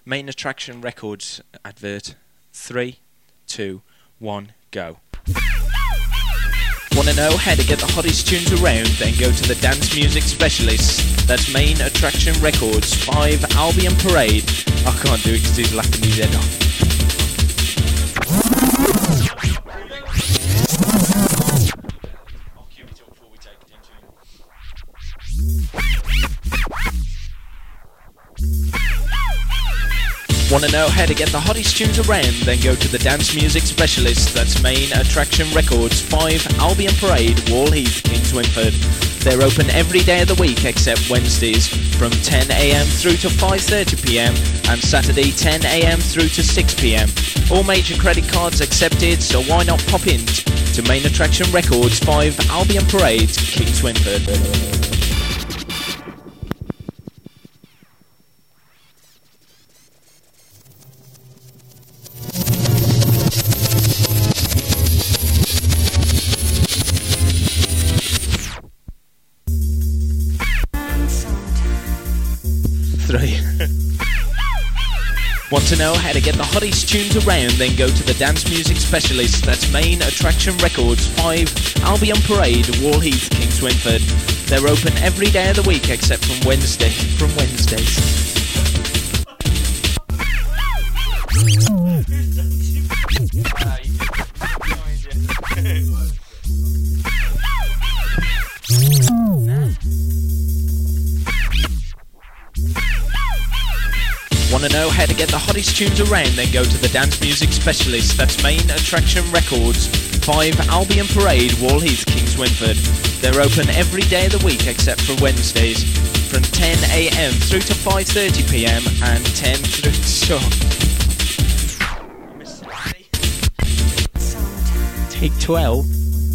Main Attraction Records advert. 3, 2, 1, go. Want to know how to get the hottest tunes around? Then go to the dance music specialist. That's Main Attraction Records, 5 Albion Parade. I can't do it because he's laughing his head off. I'll cue it up before we take it into Want to know how to get the hottest tunes around? Then go to the dance music specialist. That's Main Attraction Records, 5 Albion Parade, Wall Heath, Kings Winford. They're open every day of the week except Wednesdays from 10 a.m. through to 5:30 p.m. and Saturday 10 a.m. through to 6 p.m. All major credit cards accepted, so why not pop in to Main Attraction Records, 5 Albion Parade, Kings Winford. 3. Want to know how to get the hottest tunes around? Then go to the dance music specialist. That's Main Attraction Records, 5 Albion Parade, Wall Heath, Kings Winford. They're open every day of the week except from Wednesdays. Want to know how to get the hottest tunes around? Then go to the dance music specialist. That's Main Attraction Records, 5 Albion Parade, Wall Heath, Kings Winford. They're open every day of the week except for Wednesdays from 10 a.m. through to 5:30 p.m. and 10 through to... Take 12.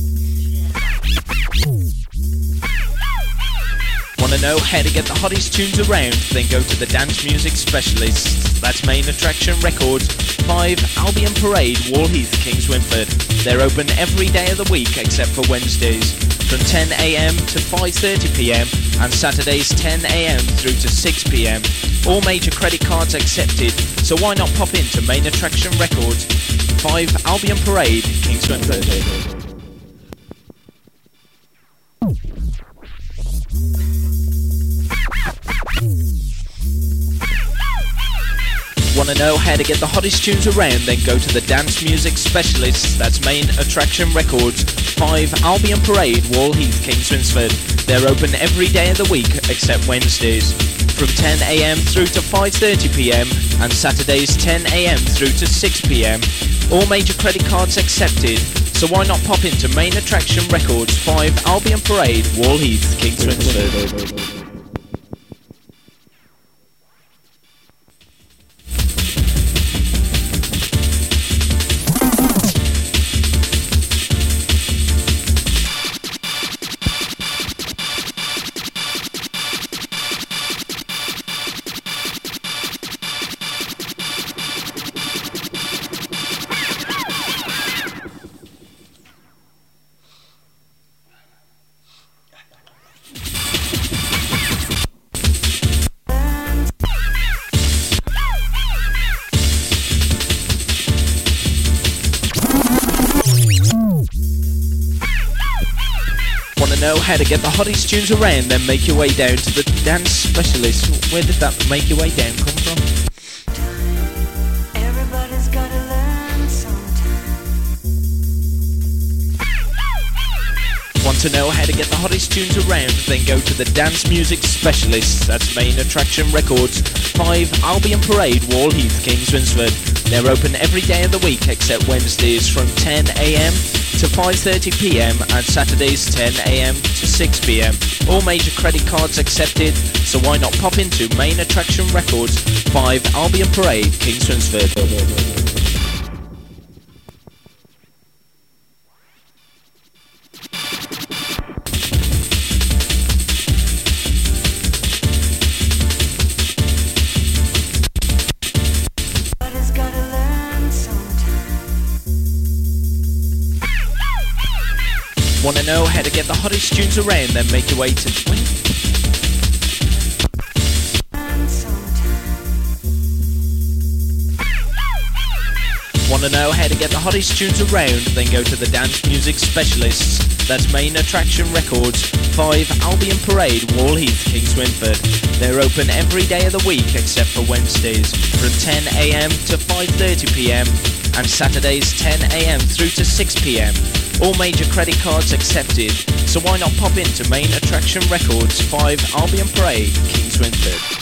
Want to know how to get the hottest tunes around? Then go to the dance music specialist. That's Main Attraction Records, 5 Albion Parade, Wall Heath, Kings Winford. They're open every day of the week except for Wednesdays from 10 a.m. to 5:30 p.m. and Saturdays 10 a.m. through to 6 p.m. All major credit cards accepted, so why not pop into Main Attraction Records, 5 Albion Parade, Kings Winford. Want to know how to get the hottest tunes around? Then go to the dance music specialist. That's Main Attraction Records, 5 Albion Parade, Wall Heath, Kings Winford. They're open every day of the week except Wednesdays from 10 a.m. through to 5:30 p.m. and Saturdays 10 a.m. through to 6 p.m. All major credit cards accepted, so why not pop into Main Attraction Records, 5 Albion Parade, Wall Heath, Kings Winford. Know how to get the hottest tunes around? Then make your way down to the dance specialist. Where did that make your way down come from? Everybody's gotta learn sometime. Want to know how to get the hottest tunes around? Then go to the dance music specialist. That's Main Attraction Records, 5 Albion Parade, Wall Heath, Kings Winford. They're open every day of the week except Wednesdays from 10 a.m. to 5:30 p.m. and Saturdays 10 a.m. to 6 p.m. All major credit cards accepted, so why not pop into Main Attraction Records, 5 Albion Parade, Kings Winford. Want to know how to get the hottest tunes around? Then make your way to... Want to know how to get the hottest tunes around? Then go to the Dance Music Specialists. That's Main Attraction Records, 5 Albion Parade, Wall Heath, King Swinford. They're open every day of the week except for Wednesdays from 10 a.m. to 5:30 p.m. and Saturdays 10 a.m. through to 6 p.m. All major credit cards accepted, so why not pop into Main Attraction Records, 5 Albion Parade, King Swinford.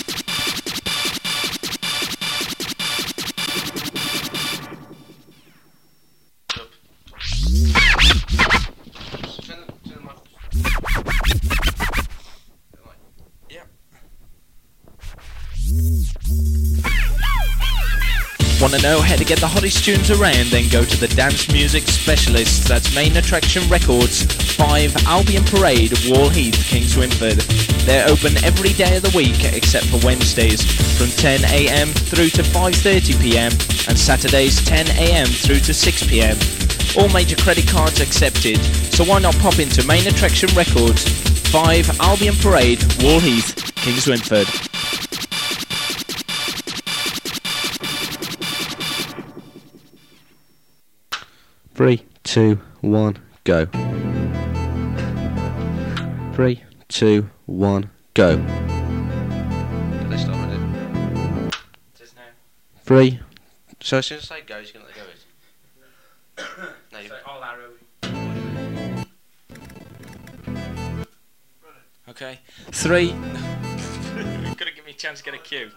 Want to know how to get the hottest tunes around? Then go to the Dance Music Specialists. That's Main Attraction Records, 5 Albion Parade, Wall Heath, King Swinford. They're open every day of the week except for Wednesdays from 10 a.m. through to 5:30 p.m. and Saturdays 10 a.m. through to 6 p.m. All major credit cards accepted, so why not pop into Main Attraction Records, 5 Albion Parade, Wall Heath, King Swinford. Three, 2, 1, go. 3, 2, 1, go. Did they start with it? Just now. 3. So as soon as I say go, you're going to let go it? No, you All arrow. Okay. 3. Gotta give me a chance to get a cue.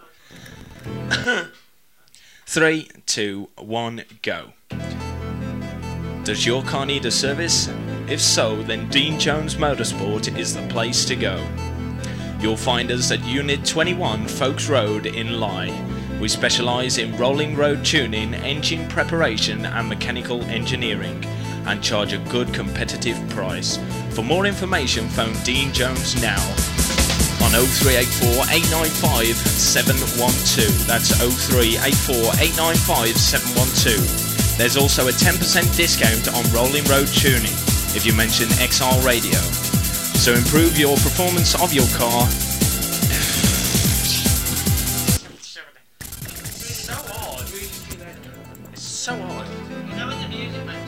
3, 2, 1, go. Does your car need a service? If so, then Dean Jones Motorsport is the place to go. You'll find us at Unit 21 Folkes Road in Lye. We specialise in rolling road tuning, engine preparation and mechanical engineering, and charge a good competitive price. For more information, phone Dean Jones now on 0384 895 712. That's 0384 895 712. There's also a 10% discount on rolling road tuning if you mention XR Radio. So improve your performance of your car. It's so odd. It's so odd. You know when the music makes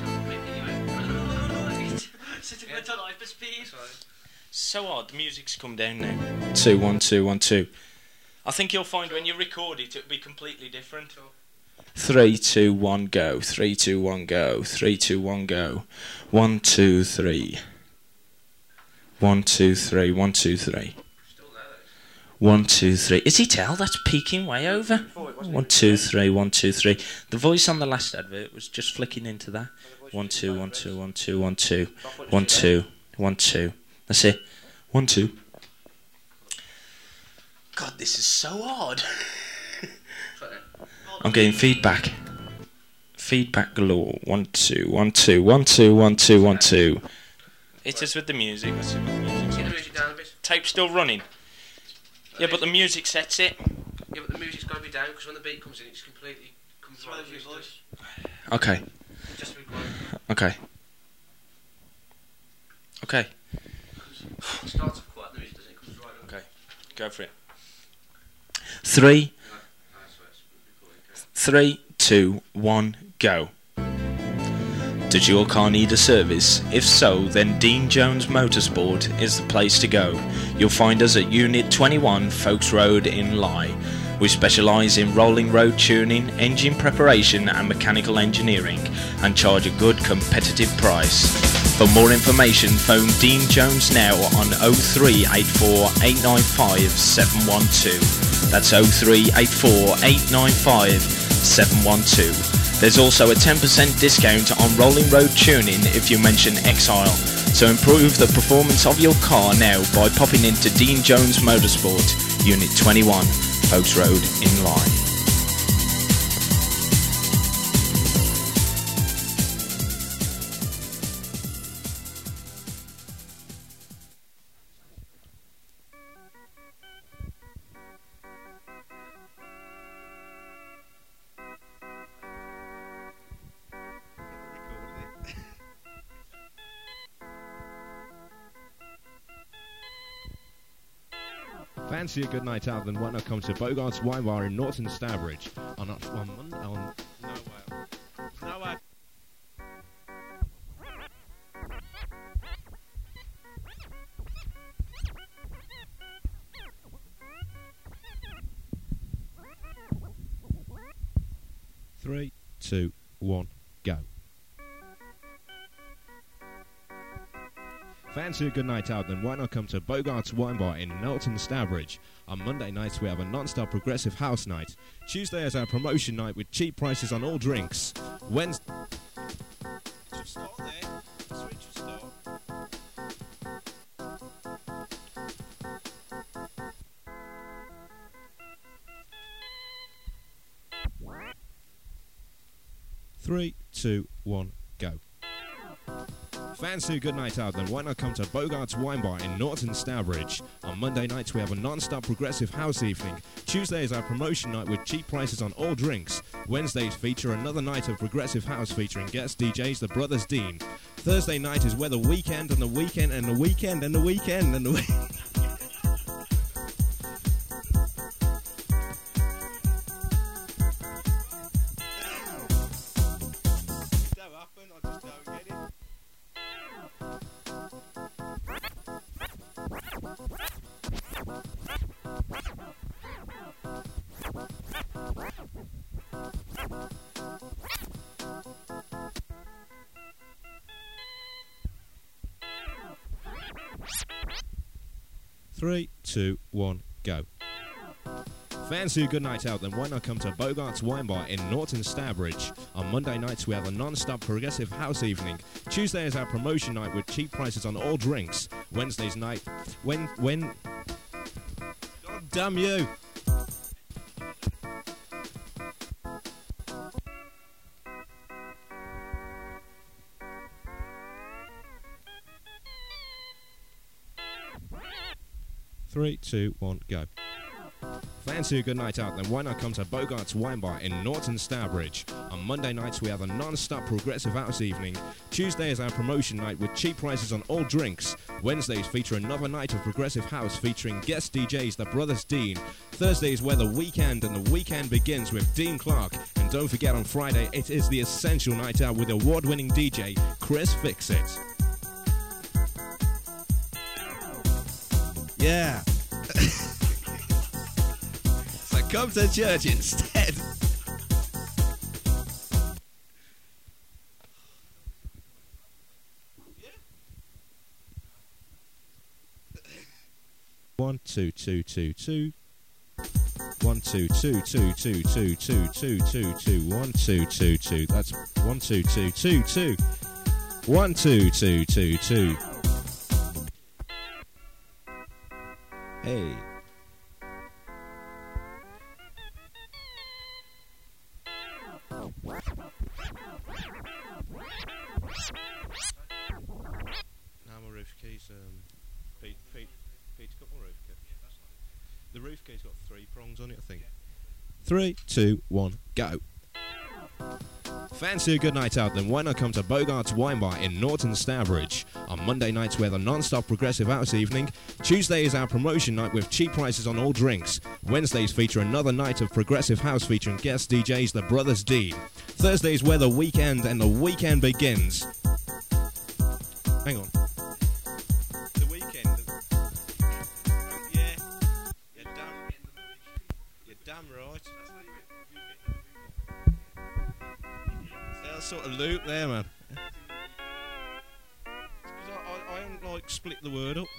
Sentimental life for speed. So odd. The music's come down now. 2, 1, 2, 1, 2. I think you'll find when you record it, it'll be completely different. 3, 2, 1, go. 3, 2, 1, go. 3, 2, 1, go. 1, 2, 3. 1, 2, 3. 1, 2, 3. 1, 2, 3. Is he tell? That's peaking way over. 1, 2, 3. 1, 2, 3. The voice on the last advert was just flicking into that. 1, 2, 1, 2, 1, 2, 1, 2. 1, 2, 1, 2. That's it. 1, 2. God, this is so odd. I'm getting feedback. Feedback galore. 1, 2, 1, 2, 1, 2, 1, 2, 1, 2. It is with the music. Let's see what the music's Get the music down a bit. Tape's still running. Yeah, but the music sets it. Yeah, but the music's got to be down because when the beat comes in, it's completely comes right through your voice. Okay. Just to be quiet. Okay. Okay. It starts off quiet, the music doesn't. It comes right up. Okay. Go for it. 3, 3, 2, 1, go. Does your car need a service? If so, then Dean Jones Motorsport is the place to go. You'll find us at Unit 21 Folkes Road in Lye. We specialise in rolling road tuning, engine preparation and mechanical engineering, and charge a good competitive price. For more information, phone Dean Jones now on 0384 895 712. That's 0384 895 712. There's also a 10% discount on rolling road tuning if you mention Exile. So improve the performance of your car now by popping into Dean Jones Motorsport, Unit 21, Folkes Road in Lye. Fancy a good night out, then why not come to Bogart's Wine Bar in Norton Stourbridge on 3, 2, 1, go. Fancy a good night out? Then why not come to Bogart's Wine Bar in Knowlton, Stourbridge? On Monday nights we have a non-stop progressive house night. Tuesday is our promotion night with cheap prices on all drinks. Wednesday... Just start there. Switch start. Three, 2, 1, go. Fancy a good night out? Then why not come to Bogart's Wine Bar in Norton, Stourbridge? On Monday nights we have a non-stop progressive house evening. Tuesday is our promotion night with cheap prices on all drinks. Wednesdays feature another night of progressive house featuring guest DJs The Brothers Dean. Thursday night is where the weekend and the weekend and the weekend and the weekend and the weekend... Three, 2, 1, go. Fancy a good night out? Then why not come to Bogart's Wine Bar in Norton, Stourbridge? On Monday nights we have a non-stop progressive house evening. Tuesday is our promotion night with cheap prices on all drinks. Wednesday's night... God damn you! Three, 2, 1, go. Fancy a good night out? Then why not come to Bogart's Wine Bar in Norton, Stourbridge? On Monday nights we have a non-stop progressive house evening. Tuesday is our promotion night with cheap prices on all drinks. Wednesdays feature another night of progressive house featuring guest DJs The Brothers Dean. Thursday is where the weekend and the weekend begins with Dean Clark. And don't forget on Friday it is the essential night out with award-winning DJ Chris Fixit. Yeah. So come to church instead. One, two, two, two, two. 1 2 2 2 2 2 2 2 2 2 1 2 2 2. That's 1 2 2 2 2 1 2 2 2 2. Hey. Now my roof key's Pete's got my roof key. The roof key's got 3 prongs on it, I think. 3, 2, 1, go. Fancy a good night out? Then why not come to Bogart's Wine Bar in Norton, Stourbridge? On Monday nights we have a non-stop progressive house evening. Tuesday is our promotion night with cheap prices on all drinks. Wednesdays feature another night of progressive house featuring guest DJs The Brothers Dean. Thursday is where the weekend and the weekend begins. Hang on. The weekend. Yeah. You're damn right. That sort of loop there, man. I haven't like split the word up.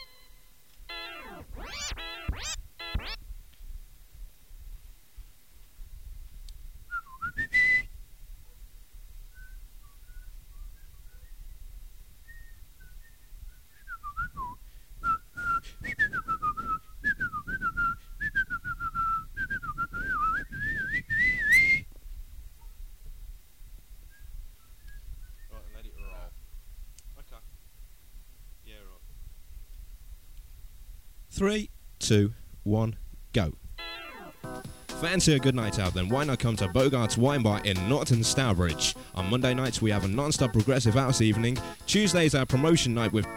Right, let it roll. Okay. Yeah, right. 3, 2, 1, go. Fancy a good night out? Then why not come to Bogart's Wine Bar in Norton, Stourbridge? On Monday nights we have a non-stop progressive house evening. Tuesday is our promotion night with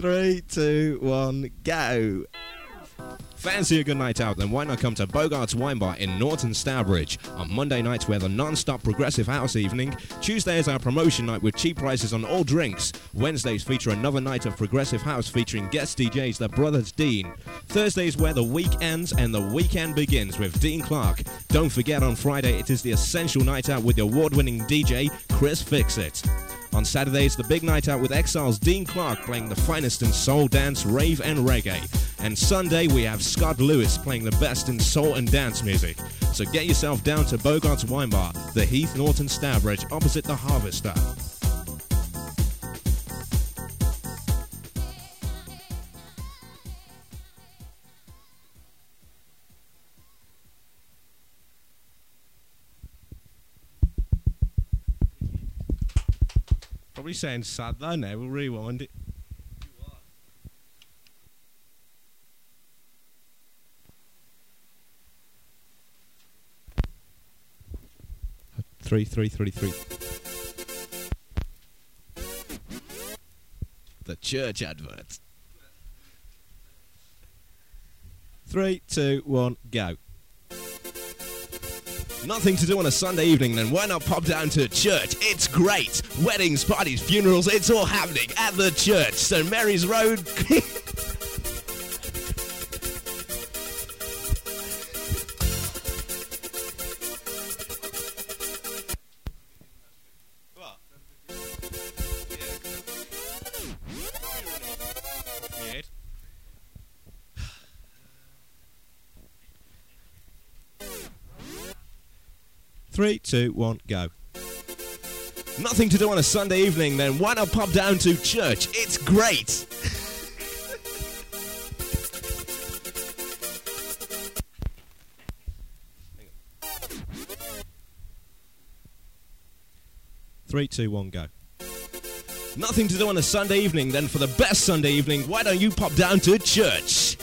3, 2, 1, go. Fancy a good night out? Then why not come to Bogart's Wine Bar in Norton Stourbridge? On Monday nights we have a non-stop progressive house evening. Tuesday is our promotion night with cheap prices on all drinks. Wednesdays feature another night of progressive house featuring guest DJs the Brothers Dean. Thursdays where the week ends and the weekend begins with Dean Clark. Don't forget on Friday it is the essential night out with the award-winning DJ Chris Fixit. On Saturdays, the big night out with Exile's Dean Clark playing the finest in soul, dance, rave and reggae. And Sunday, we have Scott Lewis playing the best in soul and dance music. So get yourself down to Bogart's Wine Bar, the Heath, Norton Stourbridge, opposite the Harvester. Probably sounds sad though now, we'll rewind it. 3, 3, 3, 3. The church advert. 3, 2, 1, go. Nothing to do on a Sunday evening, then why not pop down to church? It's great! Weddings, parties, funerals, it's all happening at the church. St Mary's Road. What? 3, 2, 1, go. Nothing to do on a Sunday evening, then why not pop down to church? It's great! Three, two, one, go. Nothing to do on a Sunday evening, then for the best Sunday evening, why don't you pop down to church?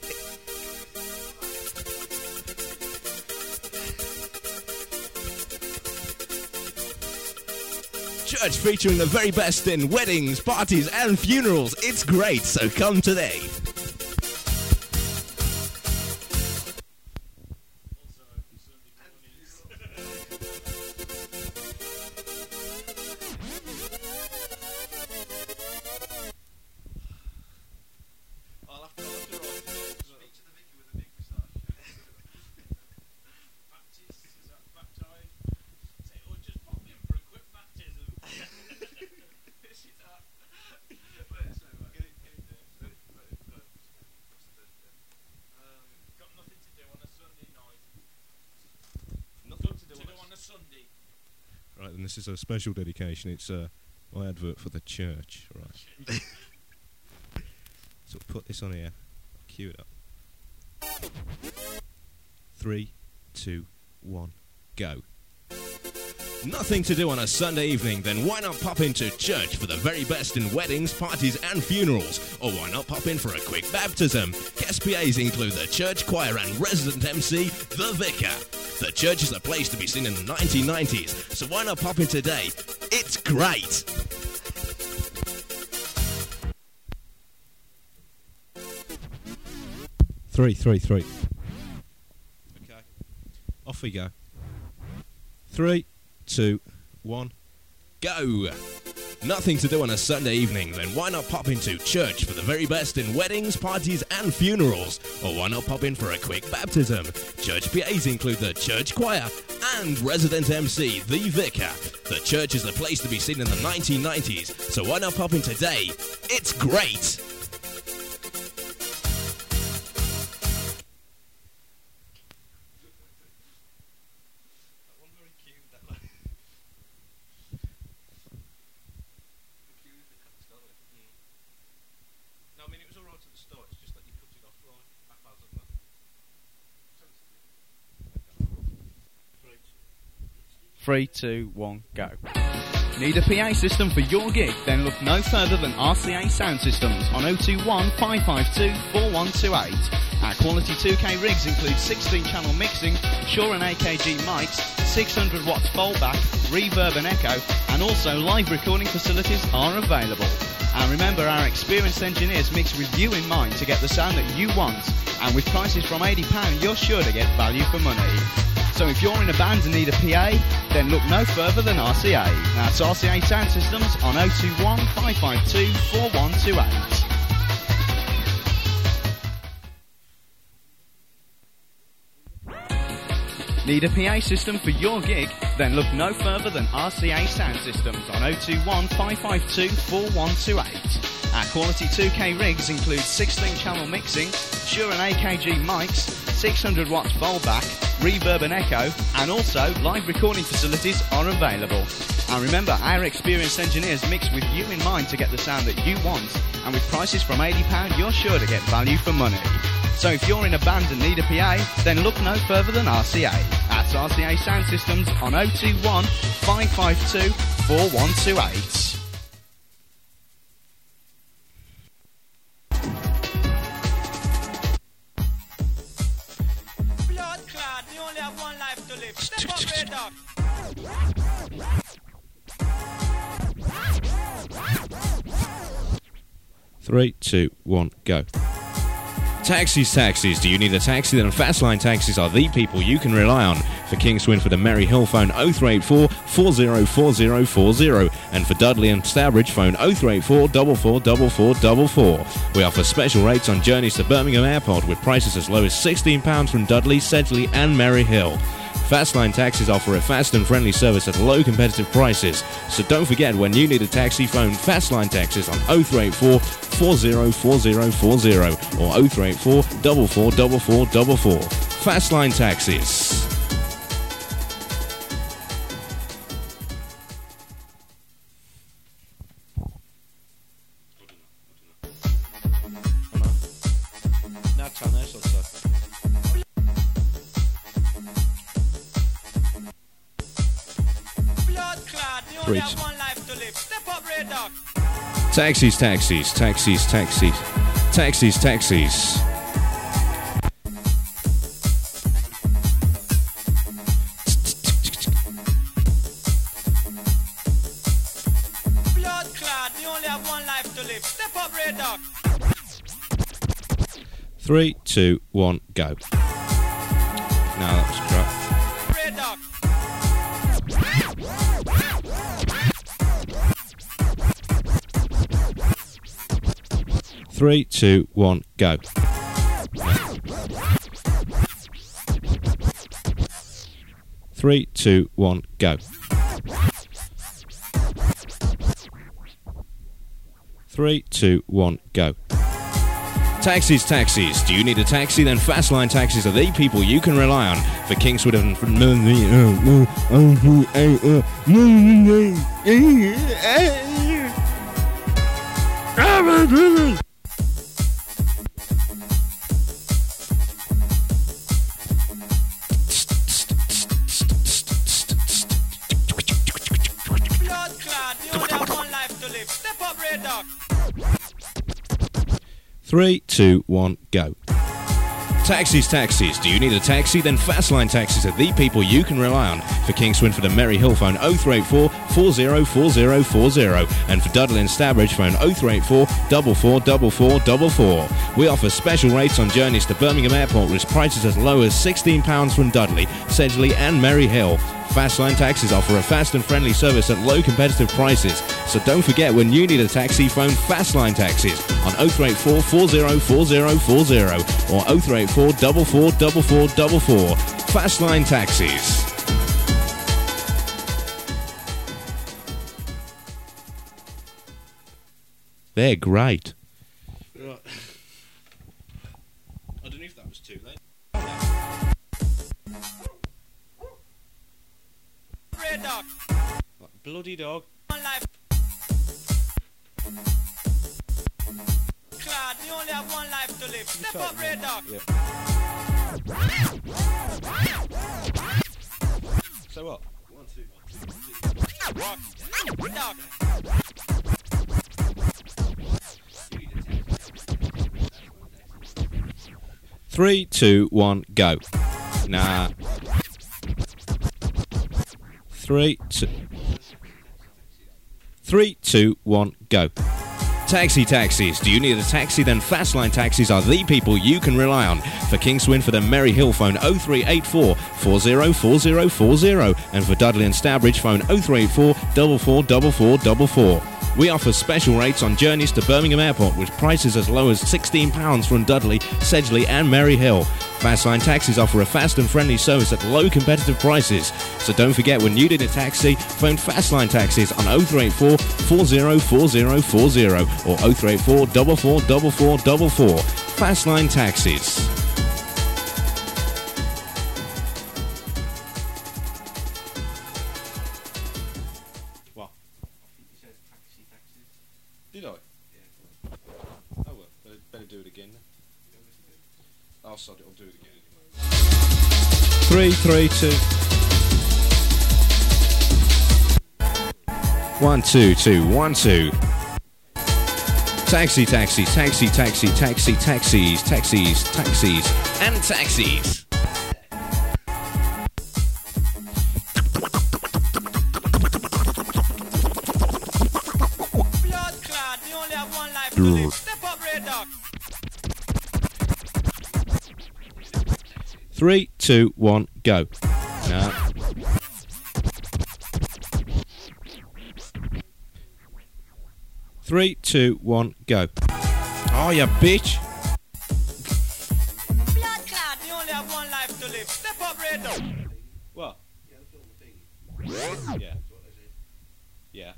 Church featuring the very best in weddings, parties and funerals. It's great, so come today. Right, and this is a special dedication. It's my advert for the church. Right. So put this on here. Cue it up. 3, 2, 1, go. Nothing to do on a Sunday evening, then why not pop into church for the very best in weddings, parties and funerals? Or why not pop in for a quick baptism? Guest PAs include the church choir and resident MC, the vicar. The church is a place to be seen in the 1990s, so why not pop in today? It's great! Three. Okay. Off we go. 3, 2, 1, go! Nothing to do on a Sunday evening, then why not pop into church for the very best in weddings, parties and funerals? Or why not pop in for a quick baptism? Church PAs include the church choir and resident MC, the vicar. The church is the place to be seen in the 1990s, so why not pop in today? It's great! No, I mean, it was alright at the start, it's just that you cut it off right, haphazardly. 3, 2, 1, go. Need a PA system for your gig? Then look no further than RCA Sound Systems on 021 552 4128. Our quality 2K rigs include 16-channel mixing, Shure and AKG mics, 600 watts fallback, reverb and echo, and also live recording facilities are available. And remember, our experienced engineers mix with you in mind to get the sound that you want. And with prices from £80, you're sure to get value for money. So if you're in a band and need a PA, then look no further than RCA. That's RCA Sound Systems on 021 552 4128. Need a PA system for your gig? Then look no further than RCA Sound Systems on 021 552 4128. Our quality 2K rigs include 16-channel mixing, Shure and AKG mics, 600 watts fallback, reverb and echo, and also live recording facilities are available. And remember, our experienced engineers mix with you in mind to get the sound that you want. And with prices from £80, you're sure to get value for money. So if you're in a band and need a PA, then look no further than RCA. That's RCA Sound Systems on 021 552 4128. Blood clot, you only have one life to live. Step up, red dog. 3, 2, 1, go. Taxis. Do you need a taxi? Then Fastline Taxis are the people you can rely on. For King Swinford and Merry Hill, phone 0384 404040. And for Dudley and Stourbridge, phone 0384 444444. We offer special rates on journeys to Birmingham Airport with prices as low as £16 from Dudley, Sedgley and Merry Hill. Fastline Taxis offer a fast and friendly service at low competitive prices. So don't forget, when you need a taxi, phone Fastline Taxis on 0384 404040 or 0384 444444. Fastline Taxis. Taxis. 3, 2, 1, go. No, that was crap. 3, 2, 1, go. Three, two, one, go. 3, 2, 1, go. Taxis. Do you need a taxi? Then Fastline Taxis are the people you can rely on. For Kingswood and Blood clot, you only have one life to live. Step up, red dog. 3, 2, 1, go. Taxis. Do you need a taxi? Then Fastline Taxis are the people you can rely on. For King Swinford and Merry Hill, phone 0384 404040. And for Dudley and Stourbridge, phone 0384 444444. We offer special rates on journeys to Birmingham Airport with prices as low as £16 from Dudley, Sedgley and Merry Hill. Fastline Taxis offer a fast and friendly service at low competitive prices. So don't forget, when you need a taxi, phone Fastline Taxis on 0384 404040 or 0384 444444. Fastline Taxis. They're great. Right. I don't know if that was too late. Red dog. Bloody dog. One life. Clot, you only have one life to live. Step up, red dog. Yeah. So what? 1, 2, 1, 2, 3. Dog. 3, 2, 1, go. Nah. 3, 2, 1, go. Taxis. Do you need a taxi? Then Fastline Taxis are the people you can rely on. For King Swinford and Merry Hill, phone 0384 404040, and for Dudley and Stourbridge, phone 0384 444444. We offer special rates on journeys to Birmingham Airport with prices as low as £16 from Dudley, Sedgley and Merry Hill. Fastline Taxis offer a fast and friendly service at low competitive prices. So don't forget, when you need a taxi, phone Fastline Taxis on 0384 404040 or 0384 444444. Fastline Taxis. Did I? Yeah. Oh well, better do it again then. I'll sod it, I'll do it again anyway. 3, 3, 2. 1, 2, 2, 1, 2. Taxis, and taxis. Blood clot, you only have one life to live. Step up, Red Dog. 3, 2, 1, go. No. Three, 2, 1, go. Oh, you bitch. Blood clot, you only have one life to live. Step up, Red Dog. What? Yeah. Yeah.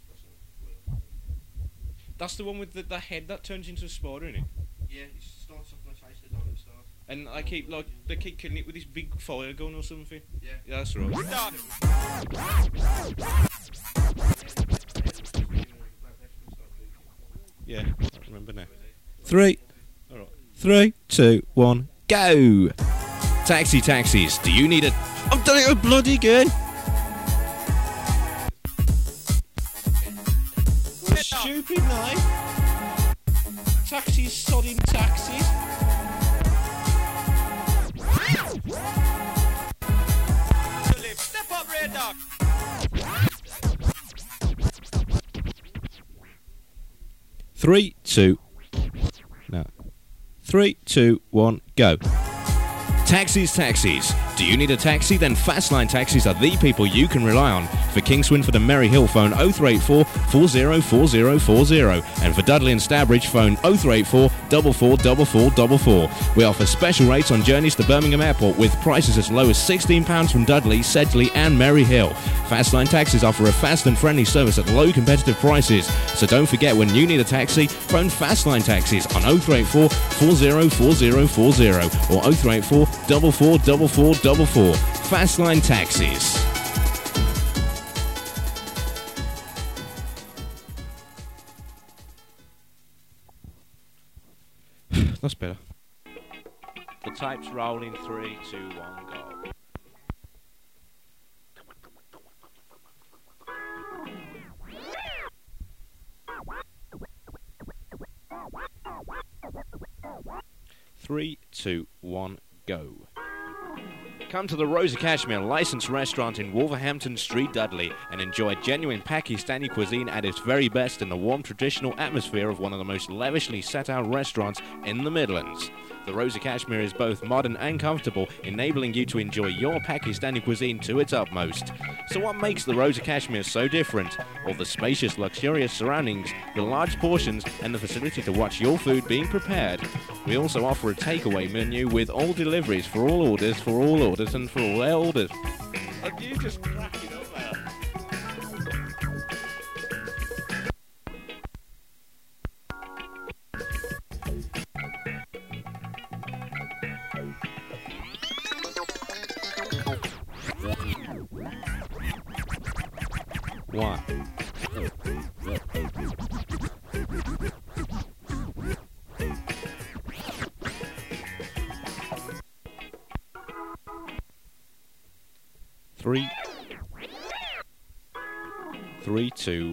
That's the one with the head that turns into a spider, isn't it? Yeah, it starts off on the face of the dog at the start. And they keep killing it with this big fire gun or something. Yeah. Yeah, that's right. Dog. Yeah, I remember now. 3. All right. 3, 2, 1, go. Taxis. Do you need a? I've done it bloody again. Stupid night. Taxis, sodding taxis. To live. Step up, Red Dog. 3, 2. No. 3, 2, 1, go. Taxis. Do you need a taxi? Then Fastline Taxis are the people you can rely on. For King Swinford and Merry Hill, phone 0384 404040, and for Dudley and Stourbridge, phone 0384 444444. We offer special rates on journeys to Birmingham Airport with prices as low as £16 from Dudley, Sedgley and Merry Hill. Fastline Taxis offer a fast and friendly service at low competitive prices. So don't forget, when you need a taxi, phone Fastline Taxis on 0384 404040 or 0384 444444. Fastline Taxis. That's better. The tapes roll in 3, 2, 1, go. Three, 2, 1, go. Come to the Rosa Cashmere licensed restaurant in Wolverhampton Street, Dudley, and enjoy genuine Pakistani cuisine at its very best in the warm traditional atmosphere of one of the most lavishly set out restaurants in the Midlands. The Rosa Cashmere is both modern and comfortable, enabling you to enjoy your Pakistani cuisine to its utmost. So what makes the Rosa Cashmere so different? Well, the spacious, luxurious surroundings, the large portions, and the facility to watch your food being prepared. We also offer a takeaway menu with all deliveries for all orders, and for all their orders. And you just crack it up there. One. 3, 3, 2.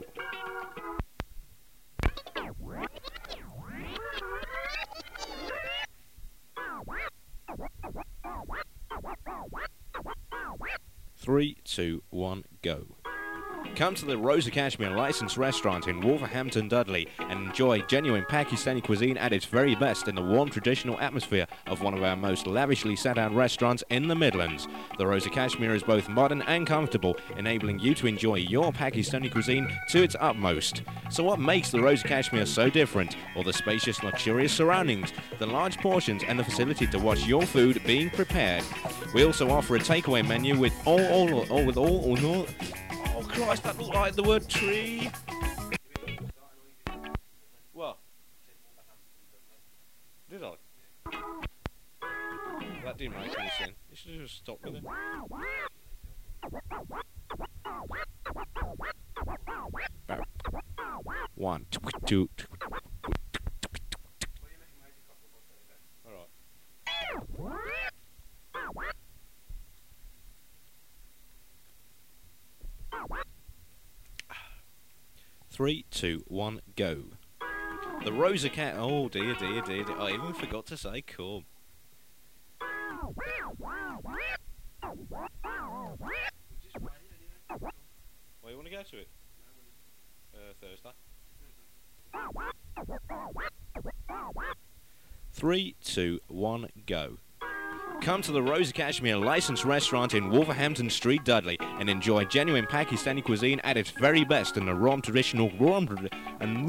Three, two, one, go. Come to the Rosa Kashmir licensed restaurant in Wolverhampton, Dudley, and enjoy genuine Pakistani cuisine at its very best in the warm, traditional atmosphere of one of our most lavishly set-out restaurants in the Midlands. The Rosa Kashmir is both modern and comfortable, enabling you to enjoy your Pakistani cuisine to its utmost. So what makes the Rosa Kashmir so different? Well, the spacious, luxurious surroundings, the large portions, and the facility to watch your food being prepared. We also offer a takeaway menu with all. Oh Christ, that looked like the word tree. What? Did I? That didn't make any sense. You should have just stopped with it. One, two. Alright. 3, 2, 1, go. The Rosa Cat. Oh dear. I even forgot to say come. Where you want to go to it? Thursday. 3, 2, 1, go. Come to the Rosa Kashmir licensed restaurant in Wolverhampton Street, Dudley, and enjoy genuine Pakistani cuisine at its very best in the raw traditional and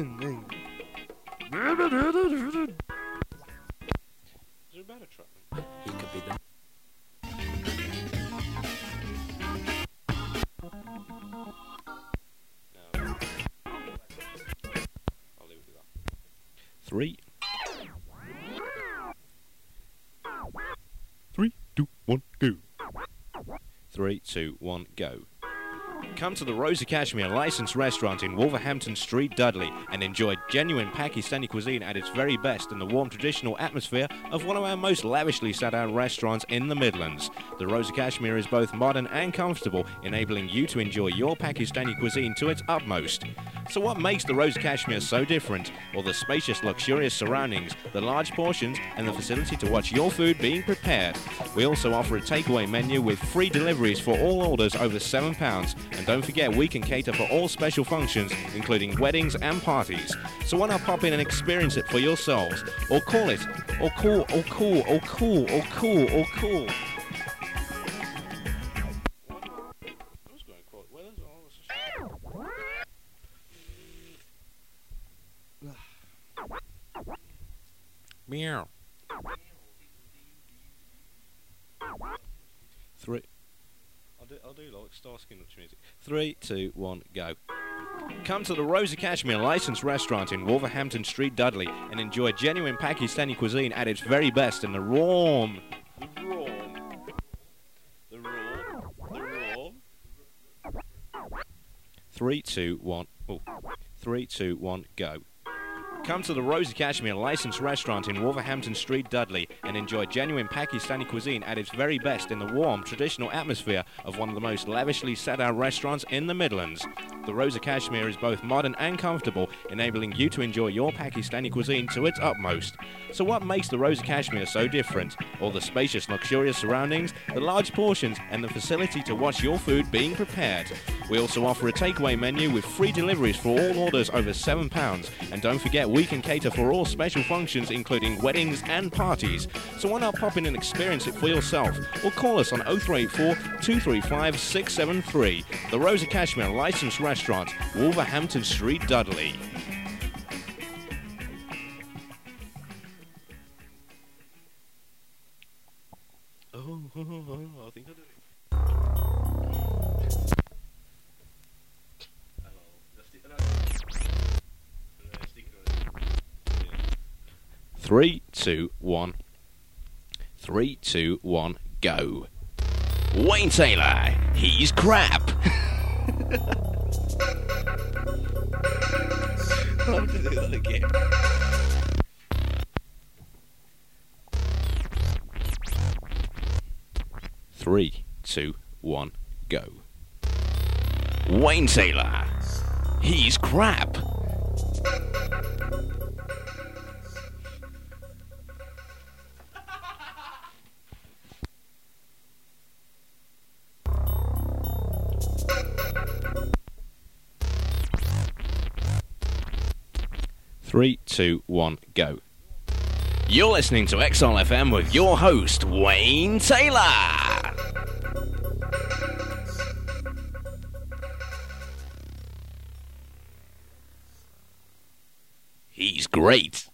is there a better truck? He could be the... No. I'll leave it with that. 3, 2, 1, go. 3, 2, 1, go. Come to the Rosa Kashmir licensed restaurant in Wolverhampton Street, Dudley, and enjoy genuine Pakistani cuisine at its very best in the warm, traditional atmosphere of one of our most lavishly set-out restaurants in the Midlands. The Rosa Kashmir is both modern and comfortable, enabling you to enjoy your Pakistani cuisine to its utmost. So what makes the Rosa Kashmir so different? Well, the spacious, luxurious surroundings, the large portions, and the facility to watch your food being prepared. We also offer a takeaway menu with free deliveries for all orders over £7. And don't forget, we can cater for all special functions, including weddings and parties. So why not pop in and experience it for yourselves? Or call it, or call. Meow. 3. I'll do like Starsky Hutch music. 3, 2, 1, go. Come to the Rosa Kashmir licensed restaurant in Wolverhampton Street, Dudley, and enjoy genuine Pakistani cuisine at its very best in the raw. 3, 2, 1. Oh. 3, 2, 1, go. Come to the Rosa Kashmir licensed restaurant in Wolverhampton Street, Dudley, and enjoy genuine Pakistani cuisine at its very best in the warm, traditional atmosphere of one of the most lavishly set-out restaurants in the Midlands. The Rosa Kashmir is both modern and comfortable, enabling you to enjoy your Pakistani cuisine to its utmost. So what makes the Rosa Kashmir so different? Well, the spacious, luxurious surroundings, the large portions, and the facility to watch your food being prepared. We also offer a takeaway menu with free deliveries for all orders over £7. And don't forget, we can cater for all special functions, including weddings and parties. So why not pop in and experience it for yourself? Or call us on 0384 235 673. The Rosa Kashmir licensed restaurant, Wolverhampton Street, Dudley. I think I did it. 3, 2, 1. 3, 2, 1, go. Wayne Taylor, he's crap. I'll have to do that again. 3, 2, 1, go. Wayne Taylor. He's crap. Three, two, one, go. You're listening to XLFM with your host, Wayne Taylor. He's great.